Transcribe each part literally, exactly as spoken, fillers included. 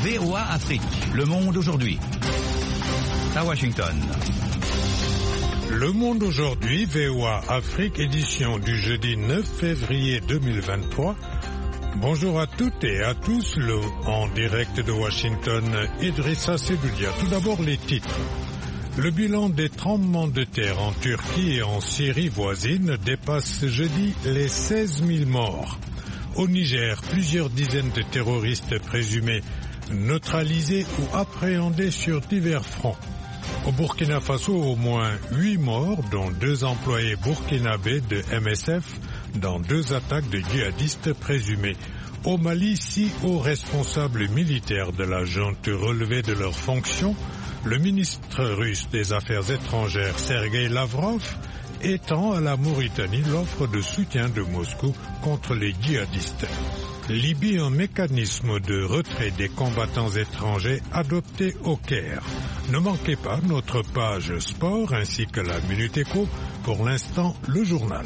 V O A Afrique, Le Monde aujourd'hui. À Washington. Le Monde aujourd'hui, V O A Afrique, édition du jeudi neuf février deux mille vingt-trois. Bonjour à toutes et à tous, le, en direct de Washington, Idrissa Seloudia. Tout d'abord les titres. Le bilan des tremblements de terre en Turquie et en Syrie voisine dépasse jeudi les seize mille morts. Au Niger, plusieurs dizaines de terroristes présumés neutralisés ou appréhendés sur divers fronts. Au Burkina Faso, au moins huit morts, dont deux employés burkinabés de M S F dans deux attaques de djihadistes présumés. Au Mali, six hauts responsables militaires de la junte relevés de leurs fonctions. Le ministre russe des Affaires étrangères, Sergueï Lavrov, étend à la Mauritanie l'offre de soutien de Moscou contre les djihadistes. Libye, un mécanisme de retrait des combattants étrangers adopté au Caire. Ne manquez pas notre page sport ainsi que la Minute Éco. Pour l'instant, le journal.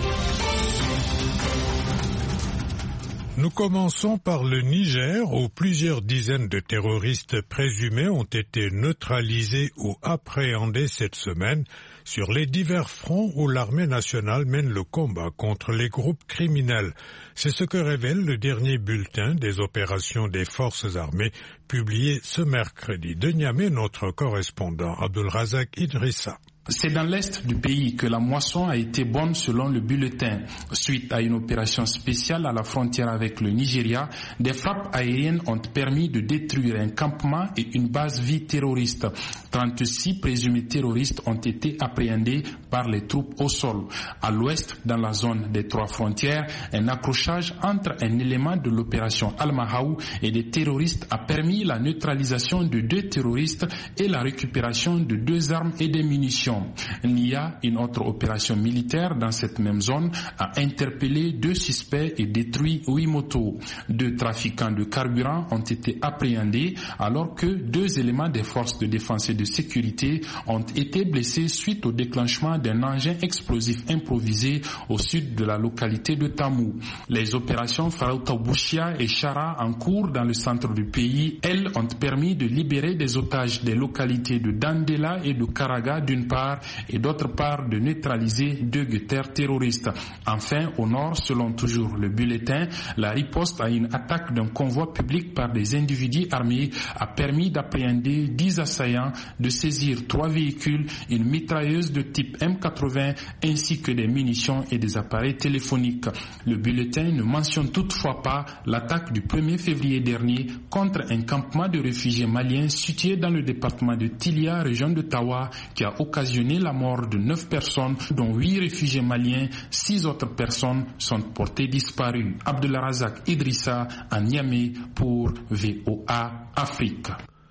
Nous commençons par le Niger, où plusieurs dizaines de terroristes présumés ont été neutralisés ou appréhendés cette semaine sur les divers fronts où l'armée nationale mène le combat contre les groupes criminels. C'est ce que révèle le dernier bulletin des opérations des forces armées publié ce mercredi. De Niamey, notre correspondant Abdelrazak Idrissa. C'est dans l'est du pays que la moisson a été bonne selon le bulletin. Suite à une opération spéciale à la frontière avec le Nigeria, des frappes aériennes ont permis de détruire un campement et une base vie terroriste. trente-six présumés terroristes ont été appréhendés par les troupes au sol. À l'ouest, dans la zone des trois frontières, un accrochage entre un élément de l'opération Al-Mahaou et des terroristes a permis la neutralisation de deux terroristes et la récupération de deux armes et des munitions. N I A, une autre opération militaire dans cette même zone, a interpellé deux suspects et détruit huit motos. Deux trafiquants de carburant ont été appréhendés alors que deux éléments des forces de défense et de sécurité ont été blessés suite au déclenchement d'un engin explosif improvisé au sud de la localité de Tamou. Les opérations Farouta-Bouchia et Chara en cours dans le centre du pays, elles, ont permis de libérer des otages des localités de Dandela et de Karaga d'une part et d'autre part de neutraliser deux guetteurs terroristes. Enfin, au nord, selon toujours le bulletin, la riposte à une attaque d'un convoi public par des individus armés a permis d'appréhender dix assaillants, de saisir trois véhicules, une mitrailleuse de type M quatre-vingts ainsi que des munitions et des appareils téléphoniques. Le bulletin ne mentionne toutefois pas l'attaque du premier février dernier contre un campement de réfugiés maliens situé dans le département de Tilia, région de Tawa, qui a occasionné la mort de neuf personnes, dont huit réfugiés maliens. Six autres personnes sont portées disparues. Abdelrazak Idrissa à Niamey pour V O A Afrique.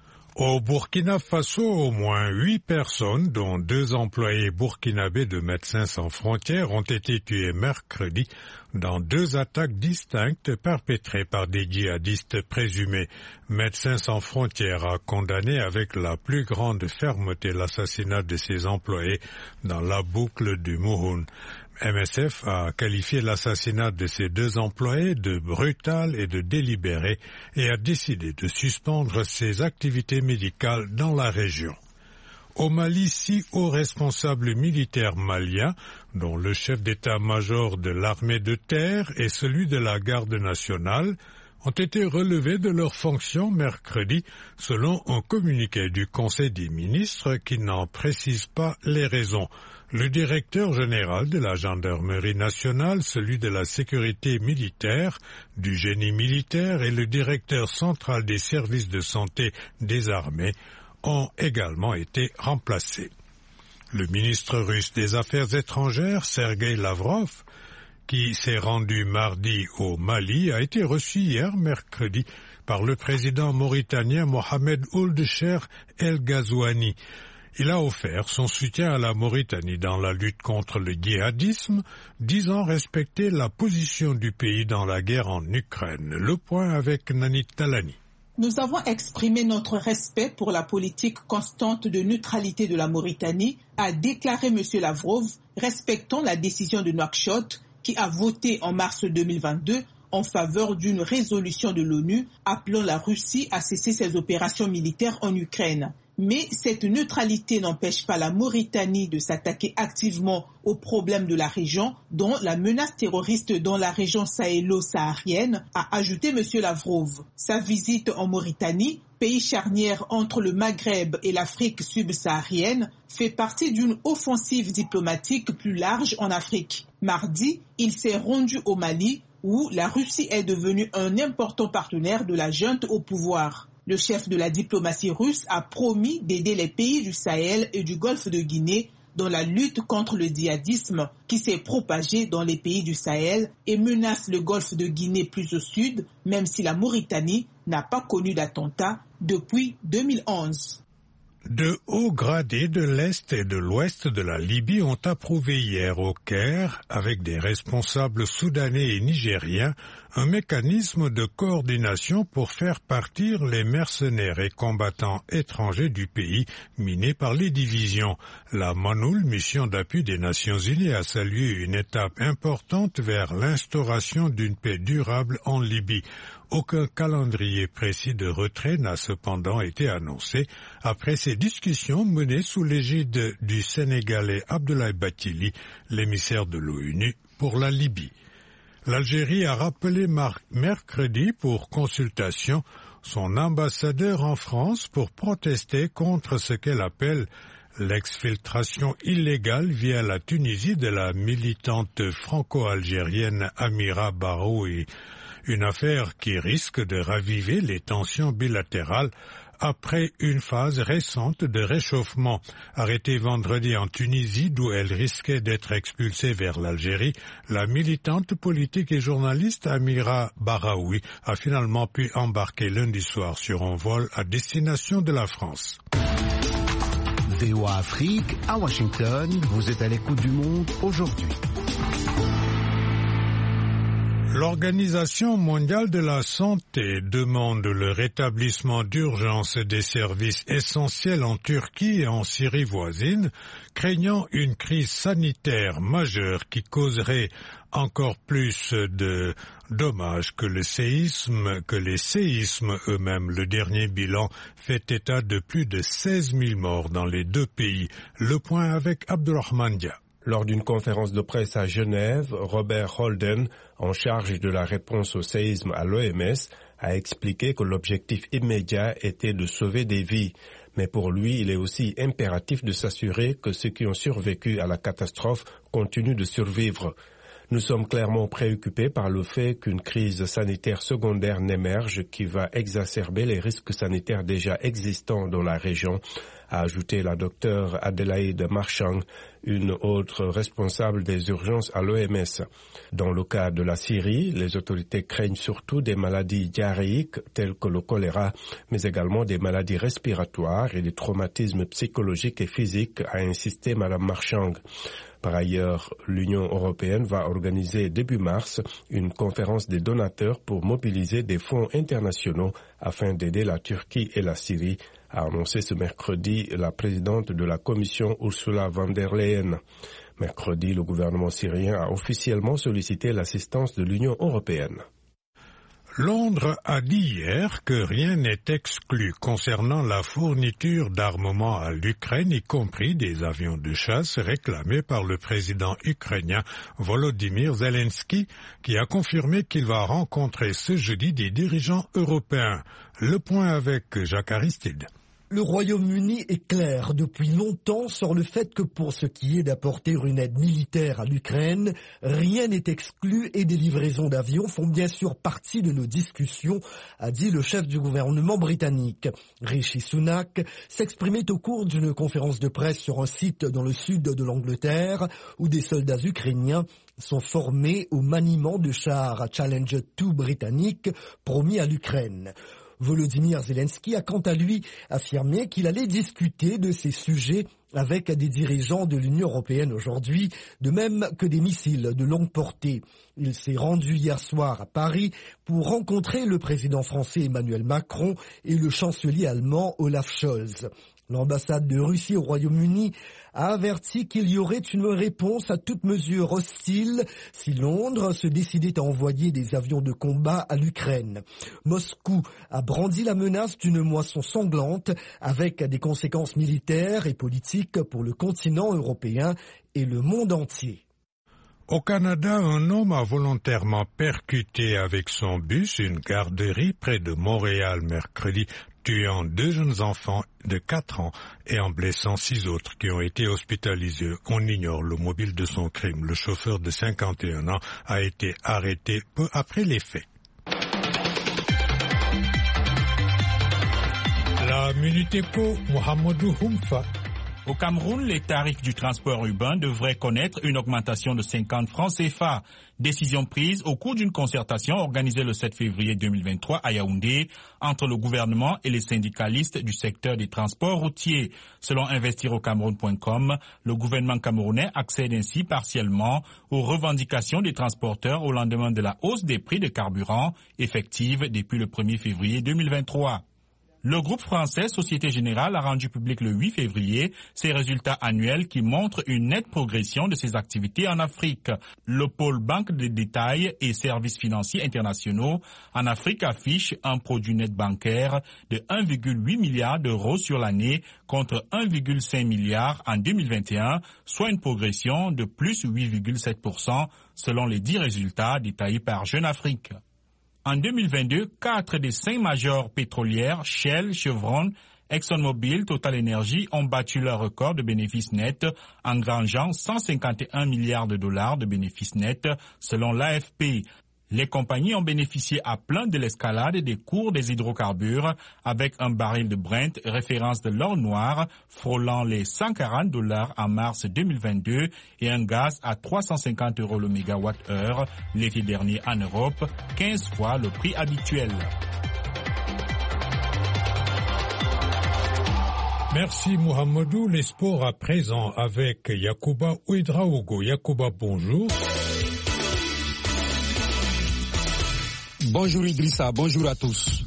Au Burkina Faso, au moins huit personnes, dont deux employés burkinabés de Médecins sans frontières, ont été tués mercredi dans deux attaques distinctes perpétrées par des djihadistes présumés. Médecins sans frontières a condamné avec la plus grande fermeté l'assassinat de ses employés dans la boucle du Mouhoun. M S F a qualifié l'assassinat de ses deux employés de brutal et de délibéré et a décidé de suspendre ses activités médicales dans la région. Au Mali, six hauts responsables militaires maliens, dont le chef d'état-major de l'armée de terre et celui de la garde nationale, ont été relevés de leurs fonctions mercredi, selon un communiqué du Conseil des ministres qui n'en précise pas les raisons. Le directeur général de la gendarmerie nationale, celui de la sécurité militaire, du génie militaire et le directeur central des services de santé des armées ont également été remplacés. Le ministre russe des Affaires étrangères, Sergueï Lavrov, qui s'est rendu mardi au Mali, a été reçu hier, mercredi, par le président mauritanien Mohamed Ould Cheikh El Ghazouani. Il a offert son soutien à la Mauritanie dans la lutte contre le djihadisme, disant respecter la position du pays dans la guerre en Ukraine. Le point avec Nanit Talani. Nous avons exprimé notre respect pour la politique constante de neutralité de la Mauritanie, a déclaré M. Lavrov, respectant la décision de Nouakchott qui a voté en mars deux mille vingt-deux en faveur d'une résolution de l'ONU appelant la Russie à cesser ses opérations militaires en Ukraine. Mais cette neutralité n'empêche pas la Mauritanie de s'attaquer activement aux problèmes de la région, dont la menace terroriste dans la région sahélo-saharienne, a ajouté M. Lavrov. Sa visite en Mauritanie, pays charnière entre le Maghreb et l'Afrique subsaharienne, fait partie d'une offensive diplomatique plus large en Afrique. Mardi, il s'est rendu au Mali, où la Russie est devenue un important partenaire de la junte au pouvoir. Le chef de la diplomatie russe a promis d'aider les pays du Sahel et du Golfe de Guinée dans la lutte contre le djihadisme qui s'est propagé dans les pays du Sahel et menace le Golfe de Guinée plus au sud, même si la Mauritanie n'a pas connu d'attentat depuis deux mille onze. De hauts gradés de l'Est et de l'Ouest de la Libye ont approuvé hier au Caire, avec des responsables soudanais et nigériens, un mécanisme de coordination pour faire partir les mercenaires et combattants étrangers du pays miné par les divisions. La MONUL, mission d'appui des Nations Unies, a salué une étape importante vers l'instauration d'une paix durable en Libye. Aucun calendrier précis de retrait n'a cependant été annoncé après ces discussions menées sous l'égide du Sénégalais Abdoulaye Bathily, l'émissaire de l'ONU pour la Libye. L'Algérie a rappelé mercredi pour consultation son ambassadeur en France pour protester contre ce qu'elle appelle l'exfiltration illégale via la Tunisie de la militante franco-algérienne Amira Baroui, une affaire qui risque de raviver les tensions bilatérales après une phase récente de réchauffement. Arrêtée vendredi en Tunisie, d'où elle risquait d'être expulsée vers l'Algérie, la militante politique et journaliste Amira Baroui a finalement pu embarquer lundi soir sur un vol à destination de la France. V O A Afrique, à Washington, vous êtes à l'écoute du monde aujourd'hui. L'Organisation mondiale de la santé demande le rétablissement d'urgence des services essentiels en Turquie et en Syrie voisine, craignant une crise sanitaire majeure qui causerait encore plus de dommages que le séisme, que les séismes eux-mêmes. Le dernier bilan fait état de plus de seize mille morts dans les deux pays. Le point avec Abdurrahman Dia. Lors d'une conférence de presse à Genève, Robert Holden, en charge de la réponse au séisme à l'O M S, a expliqué que l'objectif immédiat était de sauver des vies. Mais pour lui, il est aussi impératif de s'assurer que ceux qui ont survécu à la catastrophe continuent de survivre. Nous sommes clairement préoccupés par le fait qu'une crise sanitaire secondaire n'émerge qui va exacerber les risques sanitaires déjà existants dans la région, a ajouté la docteure Adélaïde Marchang, une autre responsable des urgences à l'O M S. Dans le cas de la Syrie, les autorités craignent surtout des maladies diarrhéiques telles que le choléra, mais également des maladies respiratoires et des traumatismes psychologiques et physiques, a insisté Madame Marchang. Par ailleurs, l'Union européenne va organiser début mars une conférence des donateurs pour mobiliser des fonds internationaux afin d'aider la Turquie et la Syrie, a annoncé ce mercredi la présidente de la Commission Ursula von der Leyen. Mercredi, le gouvernement syrien a officiellement sollicité l'assistance de l'Union européenne. Londres a dit hier que rien n'est exclu concernant la fourniture d'armement à l'Ukraine, y compris des avions de chasse réclamés par le président ukrainien Volodymyr Zelensky, qui a confirmé qu'il va rencontrer ce jeudi des dirigeants européens. Le point avec Jacques Aristide. Le Royaume-Uni est clair depuis longtemps sur le fait que pour ce qui est d'apporter une aide militaire à l'Ukraine, rien n'est exclu et des livraisons d'avions font bien sûr partie de nos discussions, a dit le chef du gouvernement britannique. Rishi Sunak s'exprimait au cours d'une conférence de presse sur un site dans le sud de l'Angleterre où des soldats ukrainiens sont formés au maniement de chars Challenger deux britanniques promis à l'Ukraine. Volodymyr Zelensky a quant à lui affirmé qu'il allait discuter de ces sujets avec des dirigeants de l'Union européenne aujourd'hui, de même que des missiles de longue portée. Il s'est rendu hier soir à Paris pour rencontrer le président français Emmanuel Macron et le chancelier allemand Olaf Scholz. L'ambassade de Russie au Royaume-Uni a averti qu'il y aurait une réponse à toute mesure hostile si Londres se décidait à envoyer des avions de combat à l'Ukraine. Moscou a brandi la menace d'une moisson sanglante avec des conséquences militaires et politiques pour le continent européen et le monde entier. Au Canada, un homme a volontairement percuté avec son bus une garderie près de Montréal mercredi, tuant deux jeunes enfants de quatre ans et en blessant six autres qui ont été hospitalisés. On ignore le mobile de son crime. Le chauffeur de cinquante et un ans a été arrêté peu après les faits. La Muniteco, Mohamedou Humfa. Au Cameroun, les tarifs du transport urbain devraient connaître une augmentation de cinquante francs C F A. Décision prise au cours d'une concertation organisée le sept février deux mille vingt-trois à Yaoundé entre le gouvernement et les syndicalistes du secteur des transports routiers. Selon investir au cameroun point com, le gouvernement camerounais accède ainsi partiellement aux revendications des transporteurs au lendemain de la hausse des prix de carburant effective depuis le premier février deux mille vingt-trois. Le groupe français Société Générale a rendu public le huit février ses résultats annuels qui montrent une nette progression de ses activités en Afrique. Le pôle banque de détail et services financiers internationaux en Afrique affiche un produit net bancaire de un virgule huit milliard d'euros sur l'année contre un virgule cinq milliard en deux mille vingt et un, soit une progression de plus huit virgule sept pour cent selon les dix résultats détaillés par Jeune Afrique. En deux mille vingt-deux, quatre des cinq majors pétrolières, Shell, Chevron, ExxonMobil, Total Energy, ont battu leur record de bénéfices nets, engrangeant cent cinquante et un milliards de dollars de bénéfices nets, selon l'A F P. Les compagnies ont bénéficié à plein de l'escalade des cours des hydrocarbures, avec un baril de Brent, référence de l'or noir, frôlant les cent quarante dollars en mars deux mille vingt-deux, et un gaz à trois cent cinquante euros le mégawatt-heure l'été dernier en Europe, quinze fois le prix habituel. Merci Mohamedou. Les sports à présent avec Yacouba Ouedraogo. Yacouba, bonjour. Bonjour Idrissa, bonjour à tous.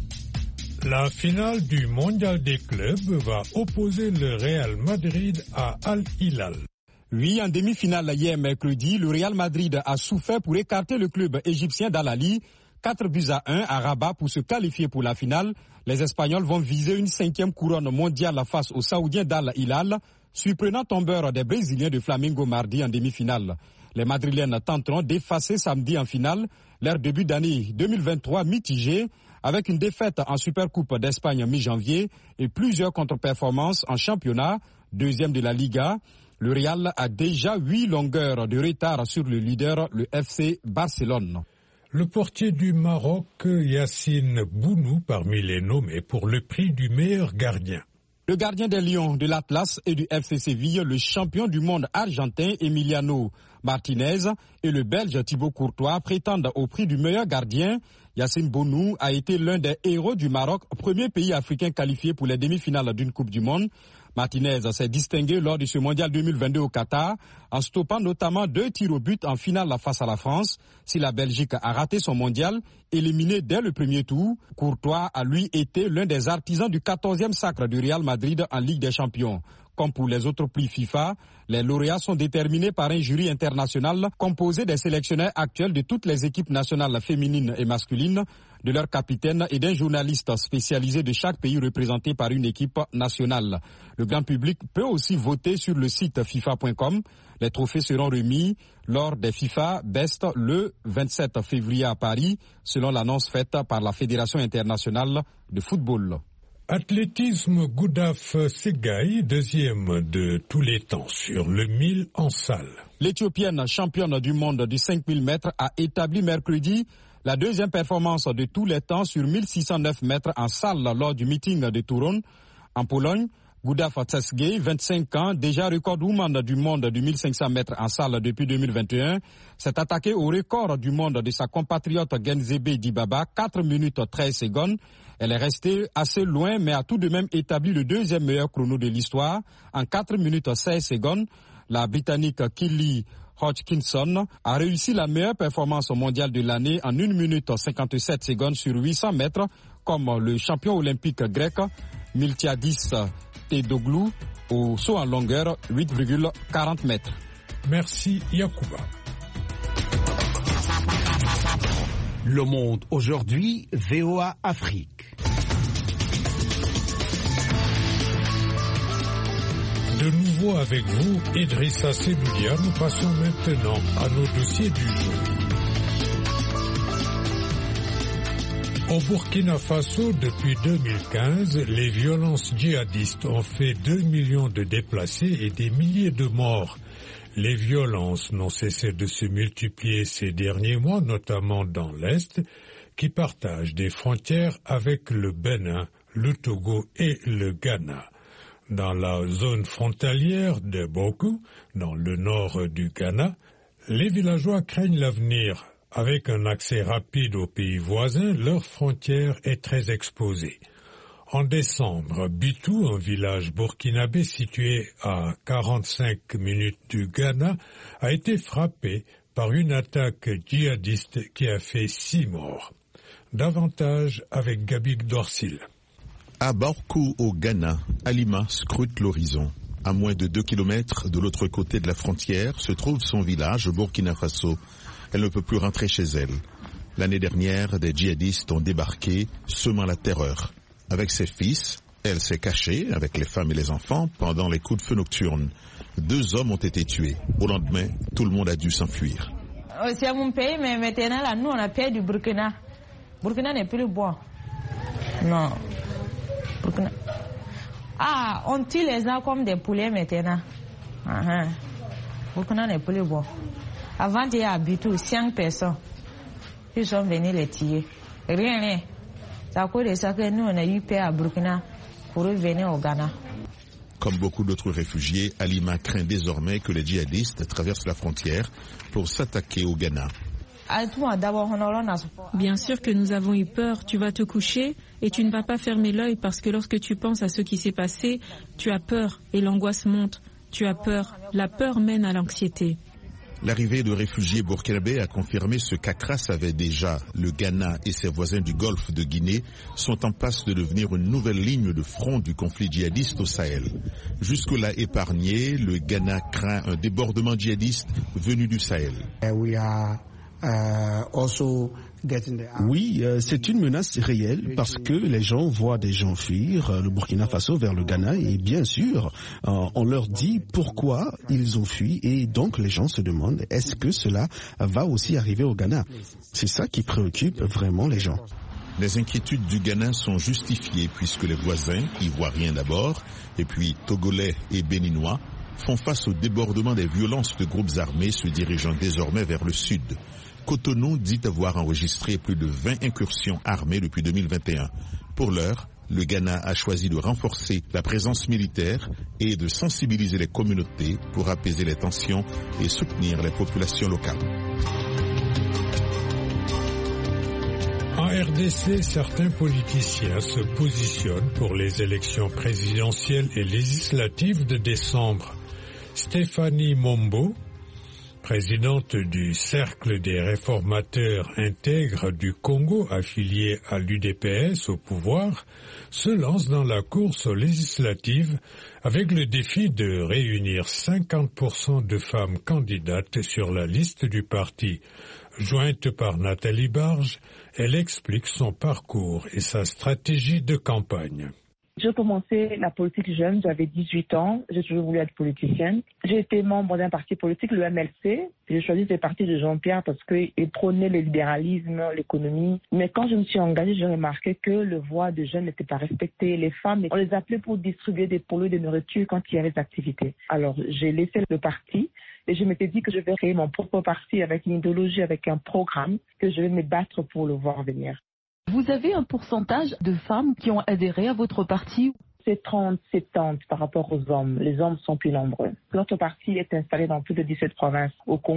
La finale du mondial des clubs va opposer le Real Madrid à Al Hilal. Oui, en demi-finale hier mercredi, le Real Madrid a souffert pour écarter le club égyptien d'Al Ahly. quatre buts à un à Rabat pour se qualifier pour la finale. Les Espagnols vont viser une cinquième couronne mondiale face aux Saoudiens d'Al Hilal, surprenant tombeur des Brésiliens de Flamengo mardi en demi-finale. Les Madrilènes tenteront d'effacer samedi en finale leur début d'année deux mille vingt-trois mitigé avec une défaite en Supercoupe d'Espagne mi-janvier et plusieurs contre-performances en championnat, deuxième de la Liga. Le Real a déjà huit longueurs de retard sur le leader, le F C Barcelone. Le portier du Maroc, Yassine Bounou, parmi les nommés pour le prix du meilleur gardien. Le gardien des Lions de l'Atlas et du F C Séville, le champion du monde argentin Emiliano Martinez et le Belge Thibaut Courtois prétendent au prix du meilleur gardien. Yassine Bounou a été l'un des héros du Maroc, premier pays africain qualifié pour les demi-finales d'une Coupe du Monde. Martinez s'est distingué lors de ce mondial deux mille vingt-deux au Qatar en stoppant notamment deux tirs au but en finale face à la France. Si la Belgique a raté son mondial, éliminé dès le premier tour, Courtois a lui été l'un des artisans du quatorzième sacre du Real Madrid en Ligue des Champions. Comme pour les autres prix FIFA, les lauréats sont déterminés par un jury international composé des sélectionneurs actuels de toutes les équipes nationales féminines et masculines, de leurs capitaines et d'un journaliste spécialisé de chaque pays représenté par une équipe nationale. Le grand public peut aussi voter sur le site FIFA point com. Les trophées seront remis lors des FIFA Best le vingt-sept février à Paris, selon l'annonce faite par la Fédération internationale de football. Athlétisme, Goudaf Segaï, deuxième de tous les temps sur le mille en salle. L'Éthiopienne championne du monde du cinq mille mètres a établi mercredi la deuxième performance de tous les temps sur mille six cent neuf mètres en salle lors du meeting de Toulon. En Pologne, Goudaf Tsegay, vingt-cinq ans, déjà recordwoman du monde du mille cinq cents mètres en salle depuis deux mille vingt et un, s'est attaquée au record du monde de sa compatriote Genzebe Dibaba, quatre minutes treize secondes. Elle est restée assez loin, mais a tout de même établi le deuxième meilleur chrono de l'histoire en quatre minutes seize secondes. La Britannique Kelly Hodgkinson a réussi la meilleure performance mondiale de l'année en une minute cinquante-sept secondes sur huit cents mètres, comme le champion olympique grec Miltiadis et Doglou au saut en longueur huit virgule quarante mètres. Merci Yacouba. Le Monde aujourd'hui, V O A Afrique. De nouveau avec vous, Idrissa Seloudia. Nous passons maintenant à nos dossiers du jour. Au Burkina Faso, depuis deux mille quinze, les violences djihadistes ont fait deux millions de déplacés et des milliers de morts. Les violences n'ont cessé de se multiplier ces derniers mois, notamment dans l'Est, qui partage des frontières avec le Bénin, le Togo et le Ghana. Dans la zone frontalière de Bokou, dans le nord du Ghana, les villageois craignent l'avenir. Avec un accès rapide aux pays voisins, leur frontière est très exposée. En décembre, Bitou, un village burkinabé situé à quarante-cinq minutes du Ghana, a été frappé par une attaque djihadiste qui a fait six morts. Davantage avec Gabi Dorsil. À Borkou, au Ghana, Alima scrute l'horizon. À moins de deux kilomètres de l'autre côté de la frontière se trouve son village au Burkina Faso. Elle ne peut plus rentrer chez elle. L'année dernière, des djihadistes ont débarqué, semant la terreur. Avec ses fils, elle s'est cachée avec les femmes et les enfants pendant les coups de feu nocturnes. Deux hommes ont été tués. Au lendemain, tout le monde a dû s'enfuir. C'est mon pays, mais maintenant, là, nous, on a perdu du Burkina. Burkina n'est plus le bois. Non. Burkina. Ah, on tue les gens comme des poulets maintenant. Uh-huh. Burkina n'est plus le bois. Avant, il y a habité cinq personnes. Ils sont venus les tuer. Rien, rien. C'est à cause de ça que nous, on a eu peur à Burkina pour revenir au Ghana. Comme beaucoup d'autres réfugiés, Alima craint désormais que les djihadistes traversent la frontière pour s'attaquer au Ghana. Bien sûr que nous avons eu peur. Tu vas te coucher et tu ne vas pas fermer l'œil parce que lorsque tu penses à ce qui s'est passé, tu as peur et l'angoisse monte. Tu as peur. La peur mène à l'anxiété. L'arrivée de réfugiés burkinabés a confirmé ce qu'Accra savait déjà. Le Ghana et ses voisins du golfe de Guinée sont en passe de devenir une nouvelle ligne de front du conflit djihadiste au Sahel. Jusque-là épargné, le Ghana craint un débordement djihadiste venu du Sahel. Oui, c'est une menace réelle parce que les gens voient des gens fuir le Burkina Faso vers le Ghana et bien sûr, on leur dit pourquoi ils ont fui et donc les gens se demandent est-ce que cela va aussi arriver au Ghana? C'est ça qui préoccupe vraiment les gens. Les inquiétudes du Ghana sont justifiées puisque les voisins, ivoiriens d'abord, et puis togolais et béninois, font face au débordement des violences de groupes armés se dirigeant désormais vers le sud. Cotonou dit avoir enregistré plus de vingt incursions armées depuis deux mille vingt et un. Pour l'heure, le Ghana a choisi de renforcer la présence militaire et de sensibiliser les communautés pour apaiser les tensions et soutenir les populations locales. En R D C, certains politiciens se positionnent pour les élections présidentielles et législatives de décembre. Stéphanie Mombo, présidente du Cercle des réformateurs intègres du Congo affilié à l'U D P S au pouvoir, se lance dans la course aux législatives avec le défi de réunir cinquante pour cent de femmes candidates sur la liste du parti. Jointe par Nathalie Barge, elle explique son parcours et sa stratégie de campagne. J'ai commencé la politique jeune, j'avais dix-huit ans, j'ai toujours voulu être politicienne. J'ai été membre d'un parti politique, le M L C. J'ai choisi ce parti de Jean-Pierre parce qu'il prônait le libéralisme, l'économie. Mais quand je me suis engagée, j'ai remarqué que le voix des jeunes n'était pas respecté. Les femmes, on les appelait pour distribuer des polos de nourriture quand il y avait des activités. Alors j'ai laissé le parti et je m'étais dit que je vais créer mon propre parti avec une idéologie, avec un programme, que je vais me battre pour le voir venir. Vous avez un pourcentage de femmes qui ont adhéré à votre parti? C'est trente à soixante par rapport aux hommes. Les hommes sont plus nombreux. Notre parti est installé dans plus de dix-sept provinces au Congo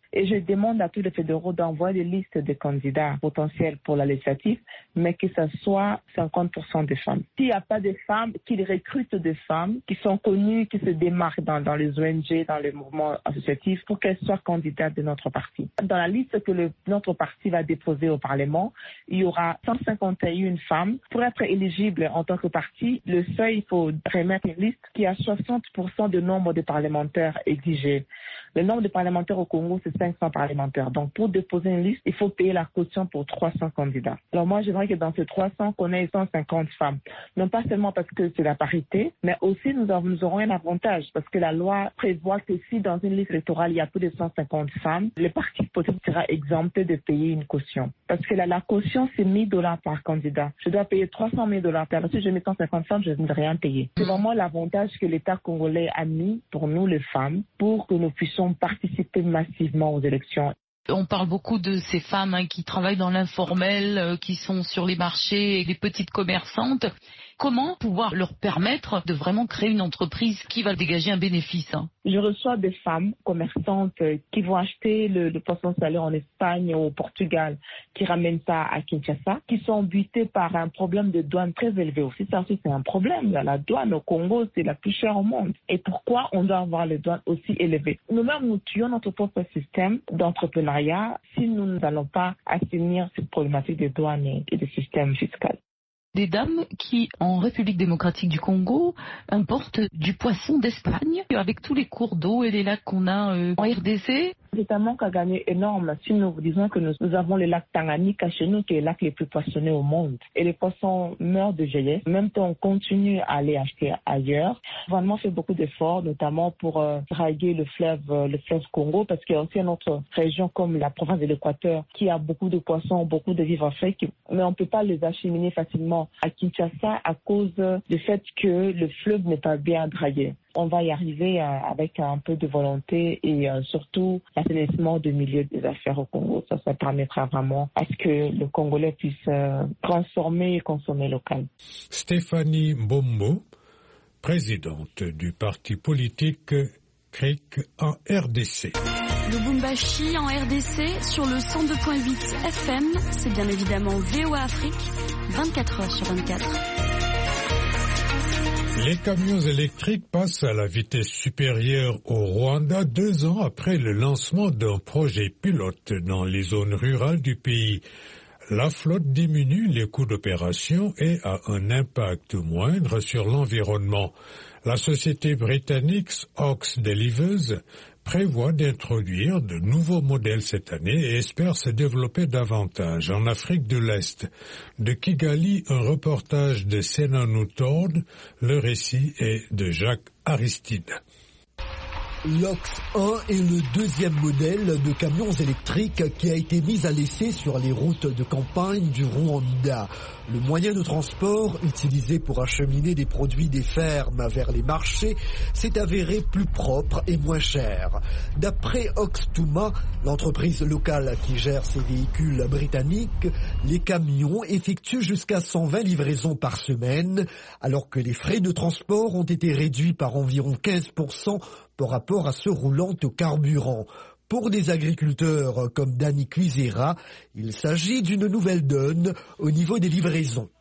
Et je demande à tous les fédéraux d'envoyer des listes de candidats potentiels pour la législative, mais que ce soit cinquante pour cent des femmes. S'il n'y a pas de femmes, qu'ils recrutent des femmes qui sont connues, qui se démarquent dans, dans les O N G, dans les mouvements associatifs, pour qu'elles soient candidates de notre parti. Dans la liste que le, notre parti va déposer au Parlement, il y aura cent cinquante et un femmes. Pour être éligible en tant que parti, le seuil, il faut remettre une liste qui a soixante pour cent du nombre de parlementaires exigés. Le nombre de parlementaires au Congo, c'est cinq cents parlementaires. Donc, pour déposer une liste, il faut payer la caution pour trois cents candidats. Alors moi, j'aimerais que dans ces trois cents, qu'on ait cent cinquante femmes. Non pas seulement parce que c'est la parité, mais aussi nous, avons, nous aurons un avantage parce que la loi prévoit que si dans une liste électorale, il y a plus de cent cinquante femmes, le parti politique sera exempté de payer une caution. Parce que la, la caution, c'est mille dollars par candidat. Je dois payer trois cent mille dollars. Alors si je mets cent cinquante femmes, je ne vais rien payer. C'est vraiment l'avantage que l'État congolais a mis pour nous, les femmes, pour que nous puissions participer massivement aux élections. On parle beaucoup de ces femmes hein, qui travaillent dans l'informel, euh, qui sont sur les marchés, les petites commerçantes. Comment pouvoir leur permettre de vraiment créer une entreprise qui va dégager un bénéfice hein? Je reçois des femmes commerçantes qui vont acheter le, le poisson salé en Espagne ou au Portugal, qui ramènent ça à Kinshasa, qui sont butées par un problème de douane très élevé aussi. Ça aussi, c'est un problème. La douane au Congo, c'est la plus chère au monde. Et pourquoi on doit avoir les douanes aussi élevées? Nous-mêmes, nous tuons notre propre système d'entrepreneuriat si nous n'allons pas assainir cette problématique de douane et de système fiscal. Des dames qui, en République démocratique du Congo, importent du poisson d'Espagne avec tous les cours d'eau et les lacs qu'on a euh, en R D C. C'est un manque à gagner énorme si nous vous disons que nous, nous avons le lac Tanganyika chez nous, qui est le lac le plus poissonné au monde. Et les poissons meurent de vieillesse. En même temps, on continue à aller acheter ailleurs. Le gouvernement fait beaucoup d'efforts, notamment pour euh, draguer le fleuve, euh, le fleuve Congo, parce qu'il y a aussi une autre région comme la province de l'Équateur qui a beaucoup de poissons, beaucoup de vivres frais, qui... mais on ne peut pas les acheminer facilement à Kinshasa à cause du fait que le fleuve n'est pas bien dragué. On va y arriver euh, avec un peu de volonté et euh, surtout l'assainissement du milieu des affaires au Congo. Ça, ça permettra vraiment à ce que le Congolais puisse euh, transformer et consommer local. Stéphanie Mbombo, présidente du parti politique C R I C en R D C. Le Bumbashi en R D C sur le cent deux virgule huit F M, c'est bien évidemment V O A Afrique, vingt-quatre heures sur vingt-quatre. Les camions électriques passent à la vitesse supérieure au Rwanda deux ans après le lancement d'un projet pilote dans les zones rurales du pays. La flotte diminue les coûts d'opération et a un impact moindre sur l'environnement. La société britannique Ox Delivers prévoit d'introduire de nouveaux modèles cette année et espère se développer davantage en Afrique de l'Est. De Kigali, un reportage de Senanou Tord, le récit est de Jacques Aristide. L'Ox un est le deuxième modèle de camions électriques qui a été mis à l'essai sur les routes de campagne du Rwanda. Le moyen de transport utilisé pour acheminer des produits des fermes vers les marchés s'est avéré plus propre et moins cher. D'après Oxtuma, l'entreprise locale qui gère ces véhicules britanniques, les camions effectuent jusqu'à cent vingt livraisons par semaine, alors que les frais de transport ont été réduits par environ quinze pour cent par rapport à ceux roulant au carburant. Pour des agriculteurs comme Danny Cuisera, il s'agit d'une nouvelle donne au niveau des livraisons.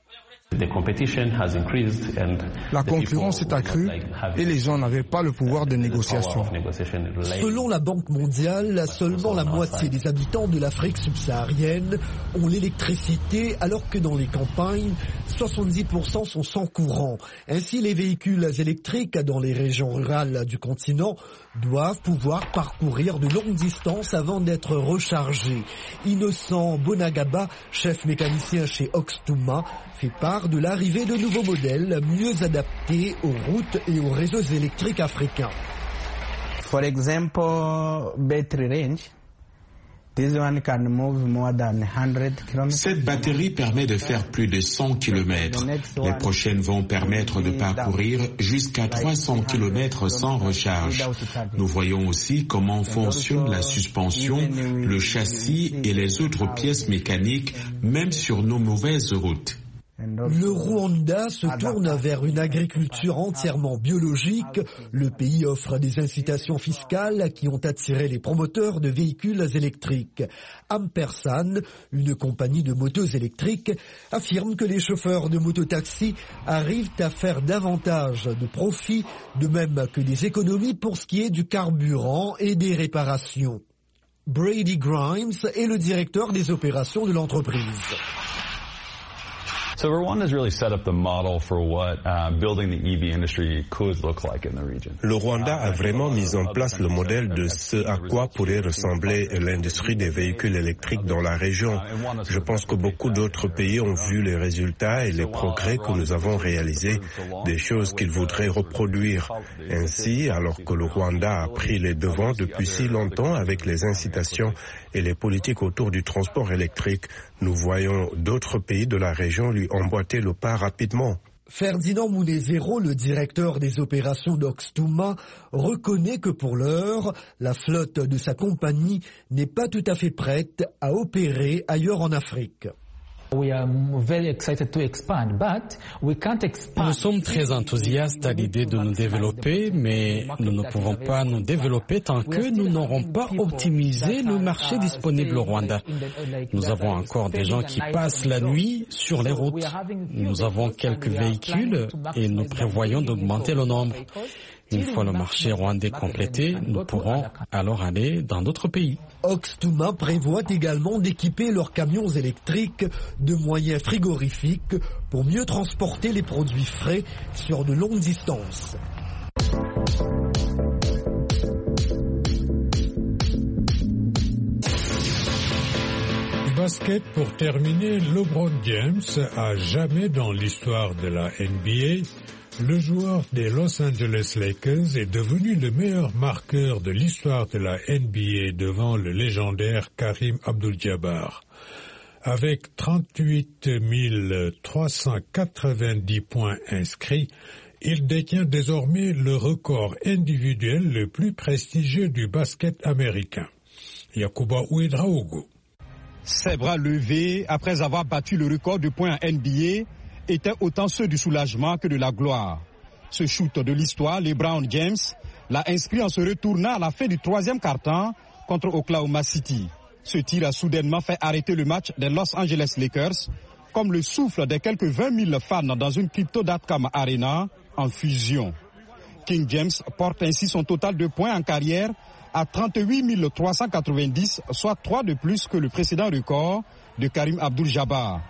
La concurrence est accrue et les gens n'avaient pas le pouvoir de négociation. Selon la Banque mondiale, seulement la moitié des habitants de l'Afrique subsaharienne ont l'électricité, alors que dans les campagnes, soixante-dix pour cent sont sans courant. Ainsi, les véhicules électriques dans les régions rurales du continent doivent pouvoir parcourir de longues distances avant d'être rechargés. Innocent Bonagaba, chef mécanicien chez Oxtuma, fait part de l'arrivée de nouveaux modèles mieux adaptés aux routes et aux réseaux électriques africains. For example, battery range. This one can move more than one hundred kilometers. Cette batterie permet de faire plus de cent kilomètres. Les prochaines vont permettre de parcourir jusqu'à trois cents kilomètres sans recharge. Nous voyons aussi comment fonctionne la suspension, le châssis et les autres pièces mécaniques, même sur nos mauvaises routes. Le Rwanda se tourne vers une agriculture entièrement biologique. Le pays offre des incitations fiscales qui ont attiré les promoteurs de véhicules électriques. Ampersand, une compagnie de motos électriques, affirme que les chauffeurs de mototaxi arrivent à faire davantage de profits, de même que des économies pour ce qui est du carburant et des réparations. Brady Grimes est le directeur des opérations de l'entreprise. So Rwanda's really set up the model for what uh, building the E V industry could look like in the region. Le Rwanda a vraiment mis en place le modèle de ce à quoi pourrait ressembler l'industrie des véhicules électriques dans la région. Je pense que beaucoup d'autres pays ont vu les résultats et les progrès que nous avons réalisés, des choses qu'ils voudraient reproduire. Ainsi, alors que le Rwanda a pris les devants depuis si longtemps avec les incitations et les politiques autour du transport électrique, nous voyons d'autres pays de la région lui emboîter le pas rapidement. Ferdinand Munezero, le directeur des opérations d'Oxtuma, reconnaît que pour l'heure, la flotte de sa compagnie n'est pas tout à fait prête à opérer ailleurs en Afrique. Nous sommes très enthousiastes à l'idée de nous développer, mais nous ne pouvons pas nous développer tant que nous n'aurons pas optimisé le marché disponible au Rwanda. Nous avons encore des gens qui passent la nuit sur les routes. Nous avons quelques véhicules et nous prévoyons d'augmenter le nombre. Une fois le marché rwandais complété, nous pourrons alors aller dans d'autres pays. Oxtuma prévoit également d'équiper leurs camions électriques de moyens frigorifiques pour mieux transporter les produits frais sur de longues distances. Basket pour terminer, LeBron James a jamais dans l'histoire de la N B A, le joueur des Los Angeles Lakers est devenu le meilleur marqueur de l'histoire de la N B A devant le légendaire Karim Abdul-Jabbar. Avec trente-huit mille trois cent quatre-vingt-dix points inscrits, il détient désormais le record individuel le plus prestigieux du basket américain. Yacouba Ouedraogo. Ses bras levés après avoir battu le record de points en N B A étaient autant ceux du soulagement que de la gloire. Ce shoot de l'histoire, LeBron James, l'a inscrit en se retournant à la fin du troisième quart-temps contre Oklahoma City. Ce tir a soudainement fait arrêter le match des Los Angeles Lakers, comme le souffle des quelques vingt mille fans dans une Crypto dot com Arena en fusion. King James porte ainsi son total de points en carrière à trente-huit mille trois cent quatre-vingt-dix, soit trois de plus que le précédent record de Karim Abdul-Jabbar.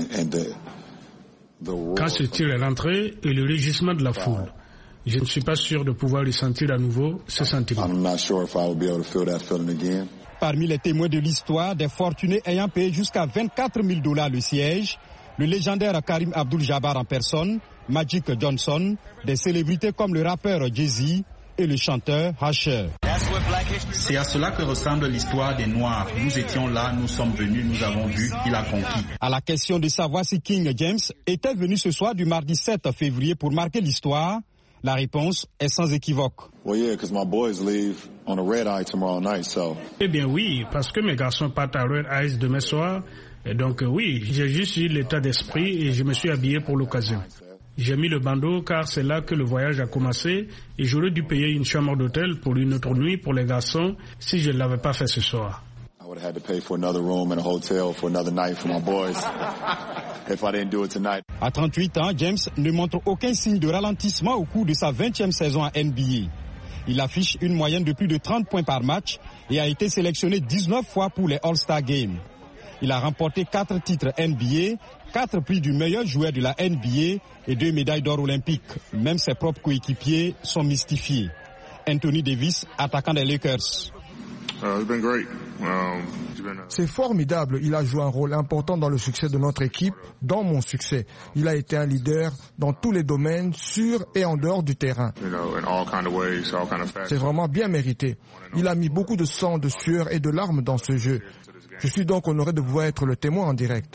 Quand ce tir est rentré et le rugissement de la foule, je ne suis pas sûr de pouvoir ressentir à nouveau ce sentiment. Parmi les témoins de l'histoire, des fortunés ayant payé jusqu'à vingt-quatre mille dollars le siège, le légendaire Karim Abdul-Jabbar en personne, Magic Johnson, des célébrités comme le rappeur Jay-Z et le chanteur Usher. C'est à cela que ressemble l'histoire des Noirs. Nous étions là, nous sommes venus, nous avons vu, il a conquis. À la question de savoir si King James était venu ce soir du mardi sept février pour marquer l'histoire, la réponse est sans équivoque. Eh bien oui, parce que mes garçons partent à Red Eyes demain soir. Et donc oui, j'ai juste eu l'état d'esprit et je me suis habillé pour l'occasion. J'ai mis le bandeau car c'est là que le voyage a commencé et j'aurais dû payer une chambre d'hôtel pour une autre nuit pour les garçons si je ne l'avais pas fait ce soir. À trente-huit ans, James ne montre aucun signe de ralentissement au cours de sa vingtième saison à N B A. Il affiche une moyenne de plus de trente points par match et a été sélectionné dix-neuf fois pour les All-Star Games. Il a remporté quatre titres N B A, quatre prix du meilleur joueur de la N B A et deux médailles d'or olympiques. Même ses propres coéquipiers sont mystifiés. Anthony Davis, attaquant des Lakers. C'est formidable. Il a joué un rôle important dans le succès de notre équipe, dans mon succès. Il a été un leader dans tous les domaines, sur et en dehors du terrain. C'est vraiment bien mérité. Il a mis beaucoup de sang, de sueur et de larmes dans ce jeu. Je suis donc honoré de pouvoir être le témoin en direct.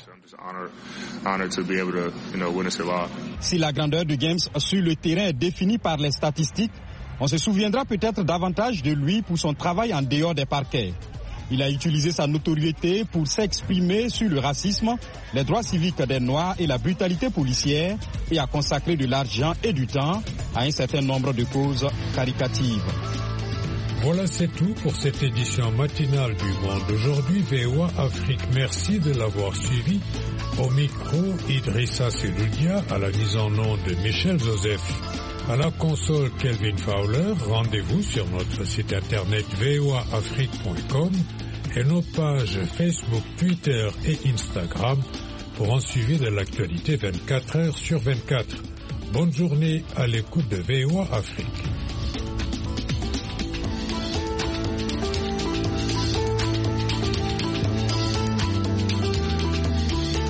Si la grandeur de James sur le terrain est définie par les statistiques, on se souviendra peut-être davantage de lui pour son travail en dehors des parquets. Il a utilisé sa notoriété pour s'exprimer sur le racisme, les droits civiques des Noirs et la brutalité policière et a consacré de l'argent et du temps à un certain nombre de causes caricatives. Voilà, c'est tout pour cette édition matinale du Monde d'aujourd'hui. V O A Afrique, merci de l'avoir suivi. Au micro, Idrissa Seloudia, à la mise en onde de Michel Joseph. À la console, Kelvin Fowler. Rendez-vous sur notre site internet v o a afrique point com et nos pages Facebook, Twitter et Instagram pour en suivre de l'actualité vingt-quatre heures sur vingt-quatre. Bonne journée à l'écoute de V O A Afrique.